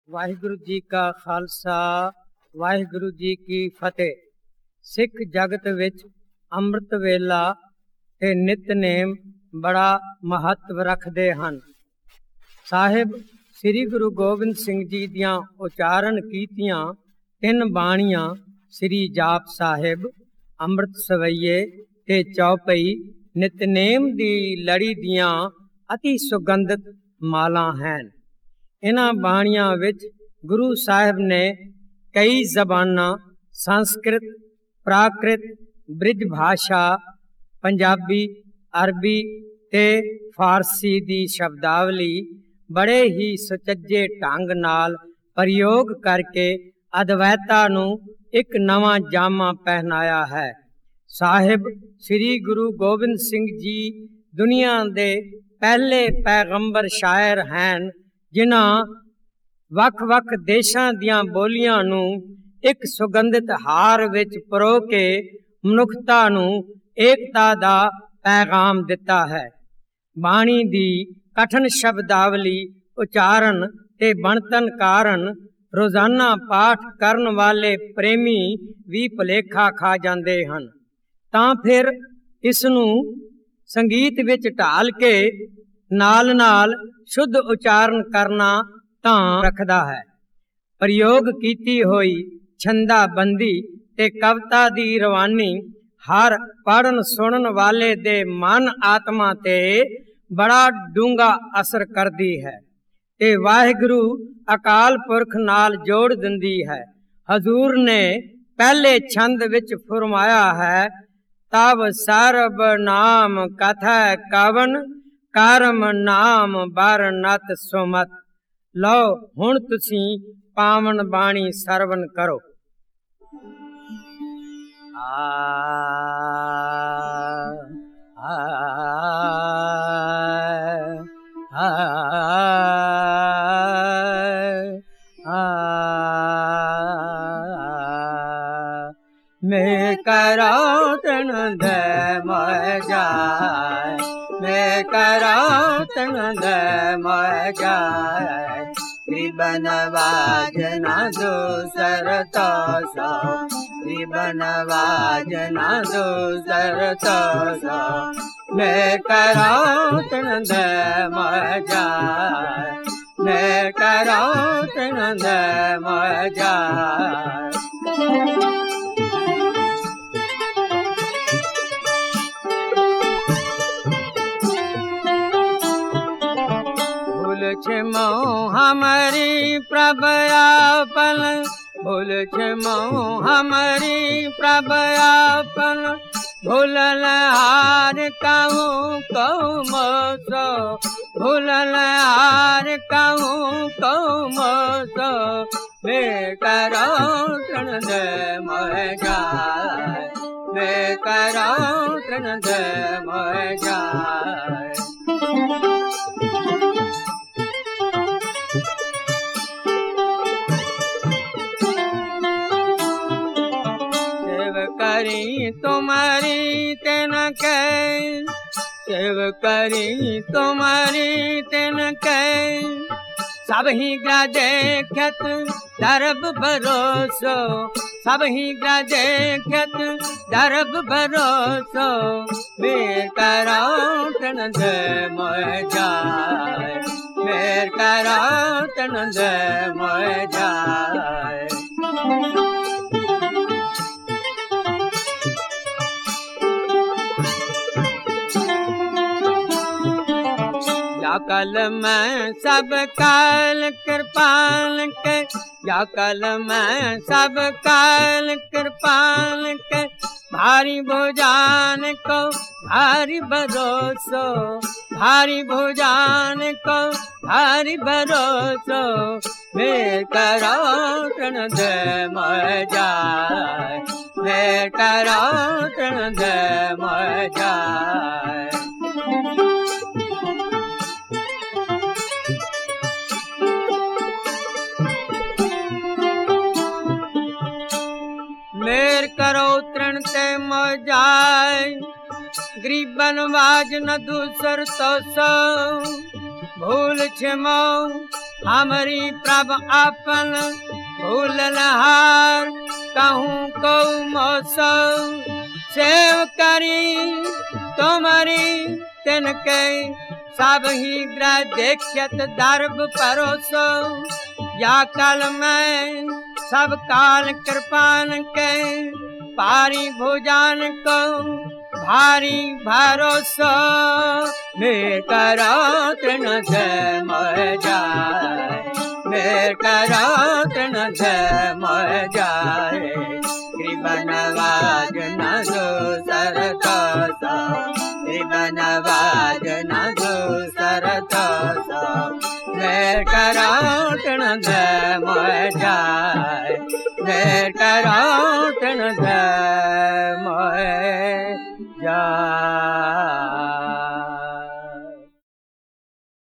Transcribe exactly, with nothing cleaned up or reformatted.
वाहिगुरु जी का खालसा वाहिगुरु जी की फतेह। सिख जगत विच ਅੰਮ੍ਰਿਤ ਵੇਲਾ ਤੇ ਨਿਤਨੇਮ ਬੜਾ ਮਹੱਤਵ ਰੱਖਦੇ ਹਨ। ਸਾਹਿਬ ਸ੍ਰੀ ਗੁਰੂ ਗੋਬਿੰਦ ਸਿੰਘ ਜੀ ਦੀਆਂ ਉਚਾਰਨ ਕੀਤੀਆਂ ਤਿੰਨ ਬਾਣੀਆਂ ਸ੍ਰੀ ਜਾਪ ਸਾਹਿਬ, ਅੰਮ੍ਰਿਤ ਸਵਈਏ ਤੇ ਚੌਪਈ ਨਿਤਨੇਮ ਦੀ ਲੜੀ ਦੀਆਂ ਅਤੀ ਸੁਗੰਧਿਤ ਮਾਲਾਂ ਹਨ। इन्हां बाणियां विच गुरु साहिब ने कई जबानां संस्कृत, प्राकृत, ब्रिज भाषा, पंजाबी, अरबी ते फारसी दी शब्दावली बड़े ही सुचज्जे ढंग नाल प्रयोग करके अद्वैता नूं एक नवां जामा पहनाया है। साहिब श्री गुरु गोबिंद सिंह जी दुनिया दे पहले पैगंबर शायर हैं जिन्हां वख-वख देशां दियां बोलियां नूं एक सुगंधित हार विच परो के मनुखता नूं एकता दा पैगाम दिता है। बाणी दी कठन शब्दावली उचारण ते बनतन कारण रोजाना पाठ करन वाले प्रेमी भी भुलेखा खा जांदे हन। तां फिर इस नूं संगीत विच ढाल के नाल नाल शुद्ध उचारण करना तां रखदा है। प्रयोग कीती होई छंदाबंदी ते कविता दी रवानी हर पढ़न सुनन वाले दे मन आत्मा ते बड़ा डूंगा असर करदी है ते वाहिगुरु अकाल पुरख नाल जोड़ दिंदी है। हजूर ने पहले छंद विच फरमाया है, तब सरब नाम कथा कवन करम नाम बर नत सुमत। लो हुण तुसी पावन बाणी सरवण करो। आ आ आ आ मैं करो तन दे मैं जाए, मैं करो तन दे मैं जाए। बनवाजना दूसर तो सो, बनवाजना दूसर तो सो। मैं करो तन दे मैं जाए, मैं करो तन दे मैं जाए। छमो हमारी प्रभ आपन, भूल छमो हमारी प्रभ आपन। भूलल हार कहूँ कहूँ मोसो, भूलल हार कहूँ कहूँ मोसो। मैं करो तन दे मैं जाए, मैं करो तन दे मैं जाए। करी तुम्हारी तेन कै, सेव करी तुम्हारी तेन कै। सब ही ग्राजे ख्यत दरब भरोसो, सब ही ग्राजे ख्यत दरब भरोसो। मेर करो तन दे मैं जाए, मेर करो तन दे मैं जाए। या कल मैं सब काल कृपाल के, या कल मैं सब काल कृपाल के। भारी भुजान को भारी भरोसो, भारी भुजान को भारी भरोसो। मैं करो तन दे मैं जाए, मैं करो तन दे मैं जाए। मेर करो तरण ते मोजाए, गरीबन वाज न दूसर तो सो। भूल क्षमो हमारी प्रभ अपन भूलनहार, कहूँ को मौसम सेव करी तुम्हारी तिनके सब ही ग्रह देखत दर्ब परोसो, या कल में सब काल कृपान के पारी भुजान को भारी भरोसा, मेर करो तृण जय मोह जाए, मेर करो तृण जय मोह जाए, कृपनवाज न दूसर तो, कृपनवाज न दूसर तो, मेर करो तृण जय मोह जाए, मेर करो तृण जय